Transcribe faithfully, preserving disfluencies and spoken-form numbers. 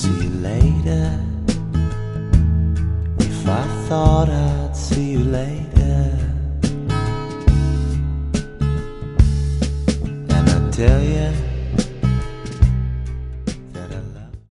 see you later. If I thought I'd see you later, and I tell